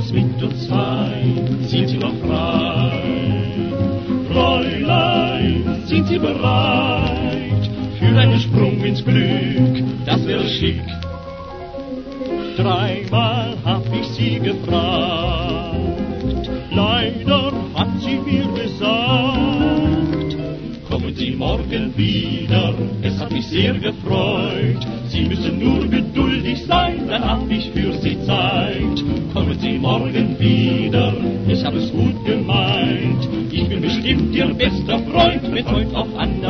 was mit uns sein? Sind Sie noch frei? Fräulein, sind Sie bereit für einen Sprung ins Glück? Das wäre schick. Dreimal hab ich Sie gefragt, leider hat sie mir gesagt, kommen Sie morgen wieder, es hat mich sehr gefreut. Sie müssen nur geduldig sein, dann hab ich für Sie Zeit. Kommen Sie morgen wieder, ich hab es gut gemeint. Ich bin bestimmt Ihr bester Freund, mit heute auf anderen